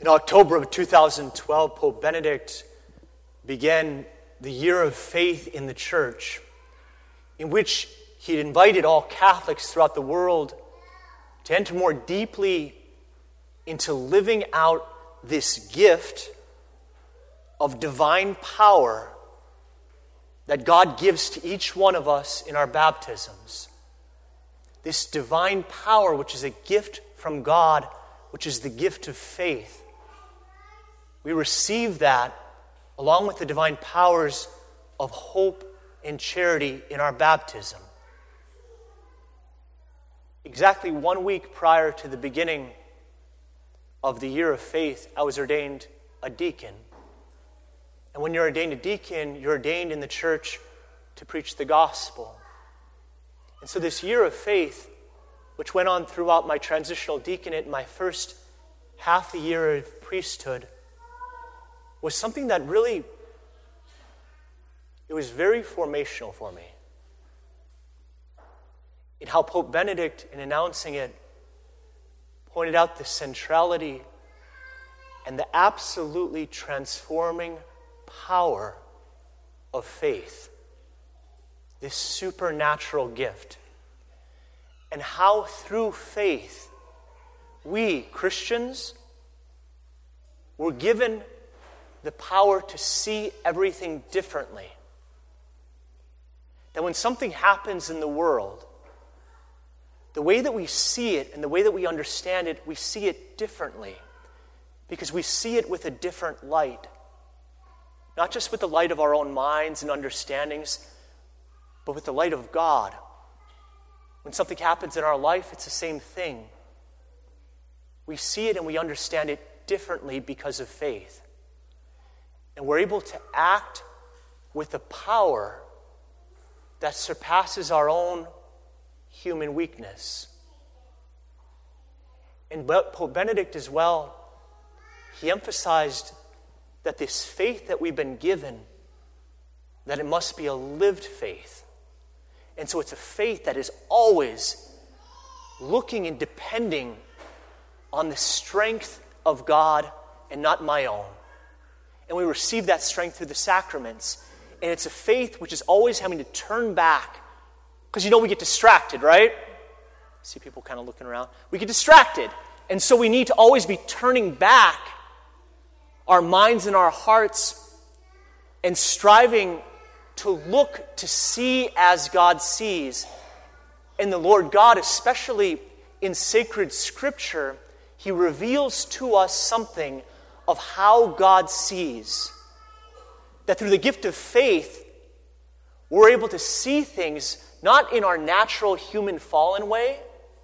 In October of 2012, Pope Benedict began the Year of Faith in the Church, in which he had invited all Catholics throughout the world to enter more deeply into living out this gift of divine power that God gives to each one of us in our baptisms. This divine power, which is a gift from God, which is the gift of faith. We receive that along with the divine powers of hope and charity in our baptism. Exactly 1 week prior to the beginning of the Year of Faith, I was ordained a deacon. And when you're ordained a deacon, you're ordained in the church to preach the gospel. And so this Year of Faith, which went on throughout my transitional deaconate, my first half a year of priesthood, was something that really, it was very formational for me. In how Pope Benedict, in announcing it, pointed out the centrality and the absolutely transforming power of faith, this supernatural gift, and how through faith we, Christians, were given the power to see everything differently. That when something happens in the world, the way that we see it and the way that we understand it, we see it differently because we see it with a different light. Not just with the light of our own minds and understandings, but with the light of God. When something happens in our life, it's the same thing. We see it and we understand it differently because of faith. And we're able to act with a power that surpasses our own human weakness. And Pope Benedict as well, he emphasized that this faith that we've been given, that it must be a lived faith. And so it's a faith that is always looking and depending on the strength of God and not my own. And we receive that strength through the sacraments. And it's a faith which is always having to turn back. Because we get distracted, right? See people kind of looking around. We get distracted. And so we need to always be turning back our minds and our hearts and striving to look to see as God sees. And the Lord God, especially in sacred scripture, He reveals to us something of how God sees. That through the gift of faith, we're able to see things not in our natural human fallen way,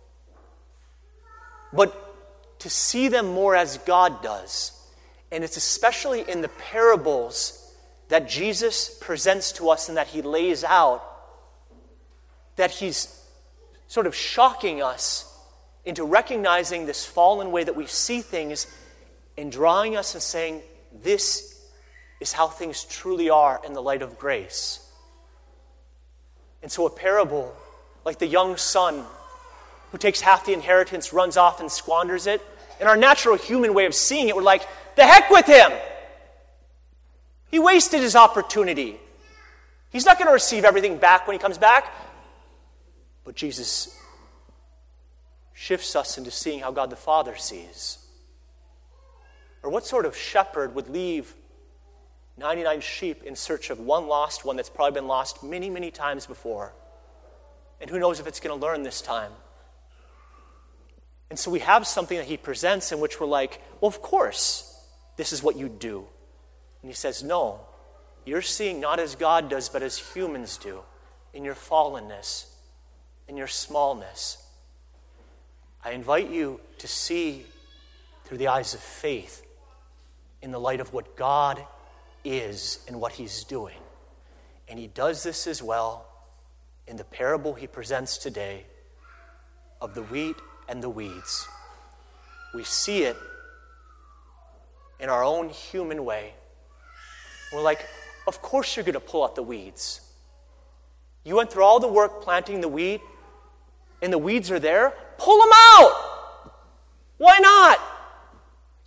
but to see them more as God does. And it's especially in the parables that Jesus presents to us and that He lays out, that He's sort of shocking us into recognizing this fallen way that we see things and drawing us and saying, this is how things truly are in the light of grace. And so a parable, like the young son who takes half the inheritance, runs off and squanders it, in our natural human way of seeing it, we're like, the heck with him! He wasted his opportunity. He's not going to receive everything back when he comes back. But Jesus shifts us into seeing how God the Father sees. Or what sort of shepherd would leave 99 sheep in search of one lost one that's probably been lost many, many times before? And who knows if it's going to learn this time? And so we have something that He presents in which we're like, well, of course, this is what you do. And He says, no, you're seeing not as God does, but as humans do, in your fallenness, in your smallness. I invite you to see through the eyes of faith, in the light of what God is and what He's doing. And He does this as well in the parable He presents today of the wheat and the weeds. We see it in our own human way. We're like, of course you're going to pull out the weeds. You went through all the work planting the wheat, and the weeds are there. Pull them out! Why not?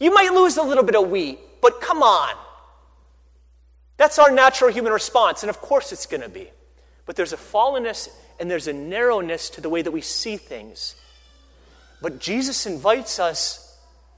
You might lose a little bit of wheat, but come on. That's our natural human response, and of course it's going to be. But there's a fallenness and there's a narrowness to the way that we see things. But Jesus invites us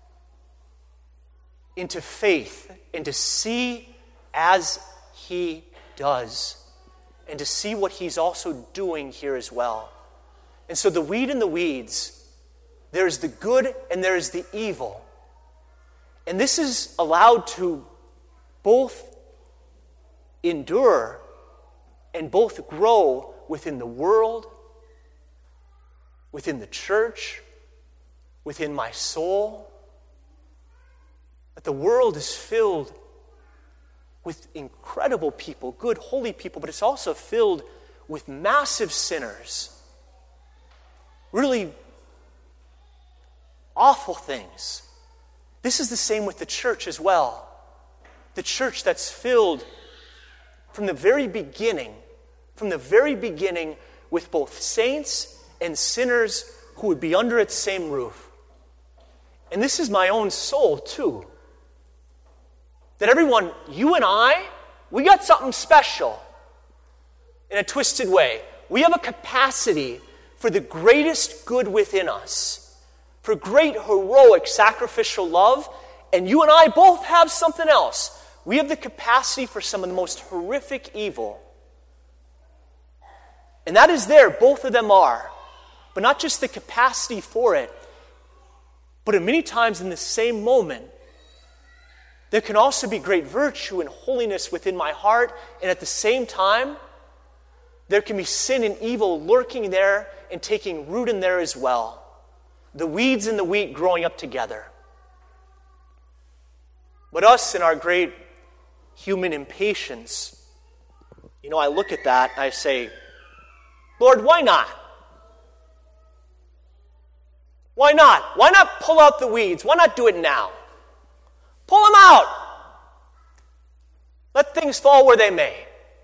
into faith and to see as he does, and to see what he's also doing here as well. And so the wheat and the weeds, there's the good and there's the evil. And this is allowed to both endure and both grow within the world, within the church, within my soul. That the world is filled with incredible people, good, holy people, but it's also filled with massive sinners. Really awful things. This is the same with the church as well. The church that's filled from the very beginning with both saints and sinners who would be under its same roof. And this is my own soul too. That everyone, you and I, we got something special in a twisted way. We have a capacity for the greatest good within us, for great heroic sacrificial love, and you and I both have something else. We have the capacity for some of the most horrific evil. And that is there, both of them are. But not just the capacity for it, but many times in the same moment, there can also be great virtue and holiness within my heart, and at the same time, there can be sin and evil lurking there and taking root in there as well. The weeds and the wheat growing up together. But us in our great human impatience, I look at that and I say, Lord, why not? Why not? Why not pull out the weeds? Why not do it now? Pull them out. Let things fall where they may.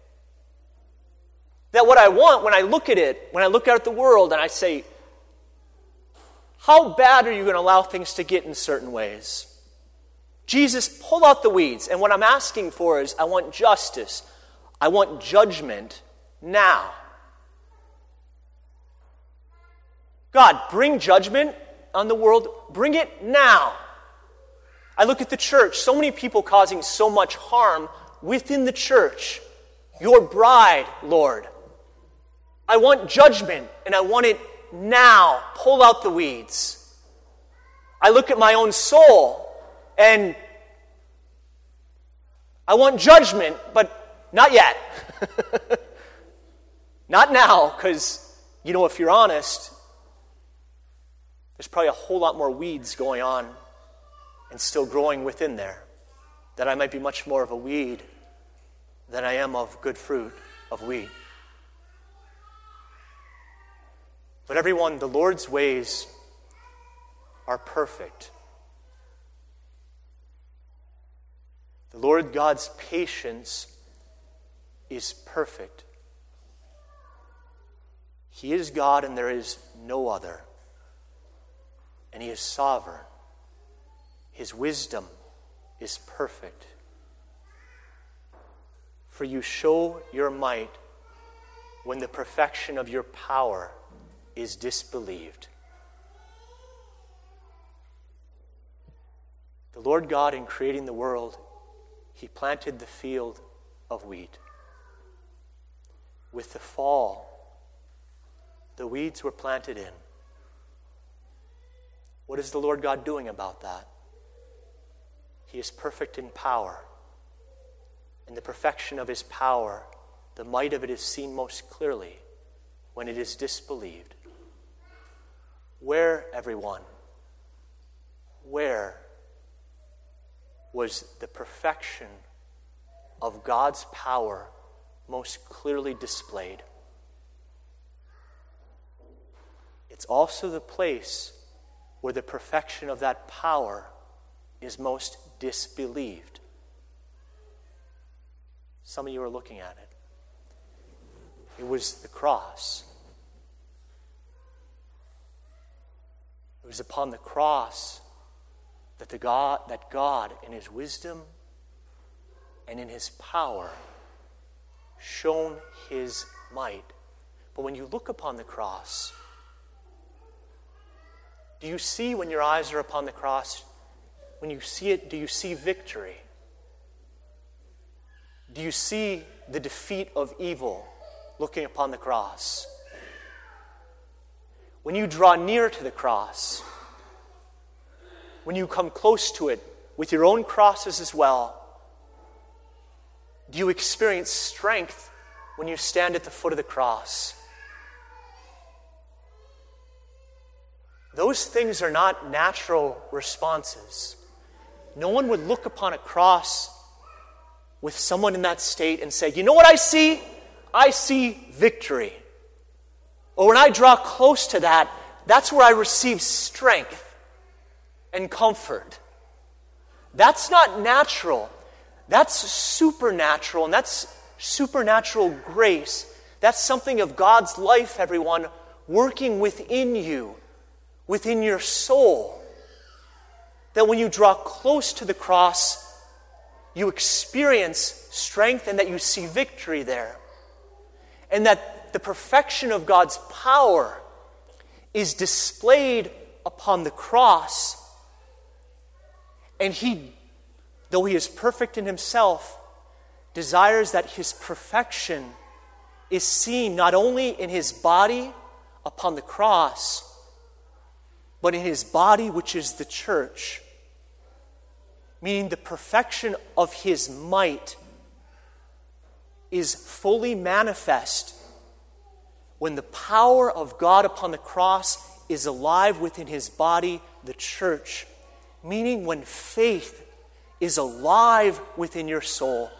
That what I want when I look at it, when I look out at the world and I say, how bad are you going to allow things to get in certain ways? Jesus, pull out the weeds. And what I'm asking for is, I want justice. I want judgment now. God, bring judgment on the world. Bring it now. I look at the church, so many people causing so much harm within the church. Your bride, Lord. I want judgment, and I want it now. Pull out the weeds. I look at my own soul, and I want judgment, but not yet. Not now, because, if you're honest, there's probably a whole lot more weeds going on and still growing within there, that I might be much more of a weed than I am of good fruit of wheat. But everyone, the Lord's ways are perfect. The Lord God's patience is perfect. He is God and there is no other. And He is sovereign. His wisdom is perfect. For you show your might when the perfection of your power is disbelieved. The Lord God, in creating the world, He planted the field of wheat. With the fall, the weeds were planted in. What is the Lord God doing about that? He is perfect in power. And the perfection of His power, the might of it is seen most clearly when it is disbelieved. Where, everyone, where was the perfection of God's power most clearly displayed? It's also the place where the perfection of that power is most disbelieved. Some of you are looking at it. It was the cross. It was upon the cross that God in his wisdom and in his power shown his might. But when you look upon the cross, do you see, when your eyes are upon the cross, when you see it, do you see victory? Do you see the defeat of evil looking upon the cross? When you draw near to the cross, when you come close to it with your own crosses as well, do you experience strength when you stand at the foot of the cross? Those things are not natural responses. No one would look upon a cross with someone in that state and say, you know what I see? I see victory. Or when I draw close to that, that's where I receive strength and comfort. That's not natural. That's supernatural, and that's supernatural grace. That's something of God's life, everyone, working within you, within your soul. That when you draw close to the cross, you experience strength and that you see victory there. And that the perfection of God's power is displayed upon the cross. And he, though he is perfect in himself, desires that his perfection is seen not only in his body upon the cross, but in his body, which is the church. Meaning the perfection of his might is fully manifest when the power of God upon the cross is alive within his body, the church. Meaning when faith is alive within your soul,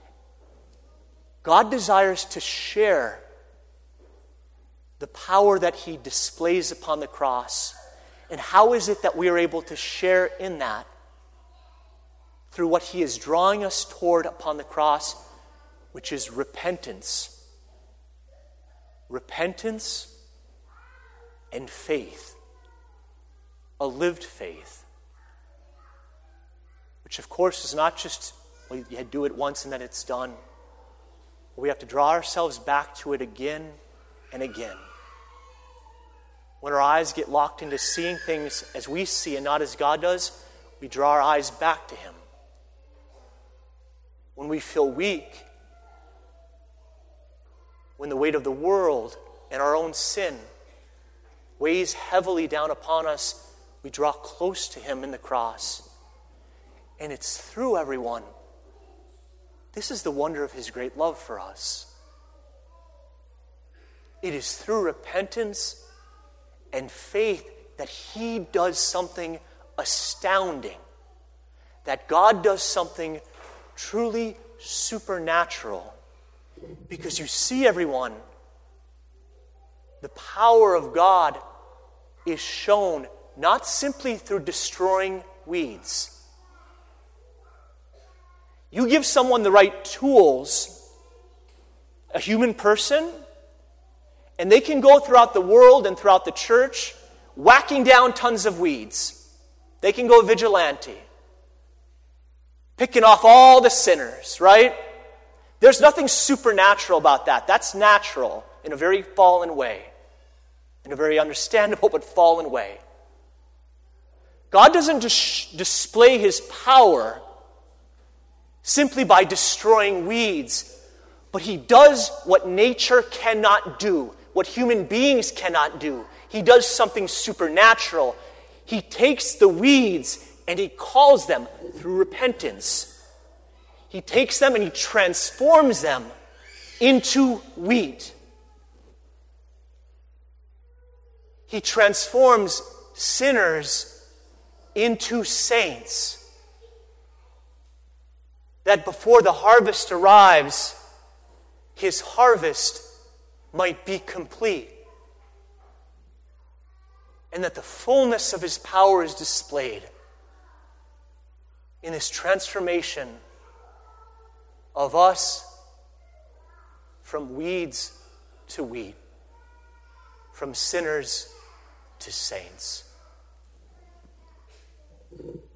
God desires to share the power that he displays upon the cross. And how is it that we are able to share in that? Through what he is drawing us toward upon the cross, which is repentance. Repentance and faith. A lived faith. Which of course is not just, well, you do it once and then it's done. We have to draw ourselves back to it again and again. When our eyes get locked into seeing things as we see and not as God does, we draw our eyes back to him. When we feel weak, when the weight of the world and our own sin weighs heavily down upon us, we draw close to him in the cross. And it's through, everyone. This is the wonder of his great love for us. It is through repentance and faith that he does something astounding. That God does something truly supernatural. Because you see, everyone, the power of God is shown not simply through destroying weeds. You give someone the right tools, a human person, and they can go throughout the world and throughout the church whacking down tons of weeds. They can go vigilante, picking off all the sinners, right? There's nothing supernatural about that. That's natural in a very fallen way, in a very understandable but fallen way. God doesn't display his power simply by destroying weeds, but he does what nature cannot do, what human beings cannot do. He does something supernatural. He takes the weeds and he calls them through repentance. He takes them and he transforms them into wheat. He transforms sinners into saints. That before the harvest arrives, his harvest might be complete. And that the fullness of his power is displayed in this transformation of us from weeds to wheat, from sinners to saints.